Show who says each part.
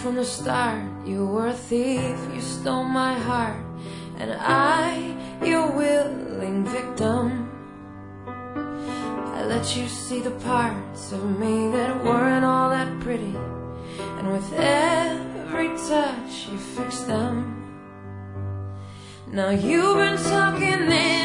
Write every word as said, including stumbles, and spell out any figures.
Speaker 1: from the start. You were a thief, you stole my heart, and I, your willing victim. I let you see the parts of me that weren't all that pretty, and with every touch you fixed them. Now you've been talking in